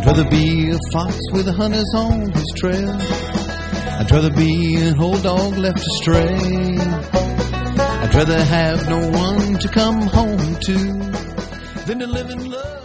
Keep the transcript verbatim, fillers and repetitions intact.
I'd rather be a fox with hunters on his trail. I'd rather be an old dog left astray. I'd rather have no one to come home to than to live in love.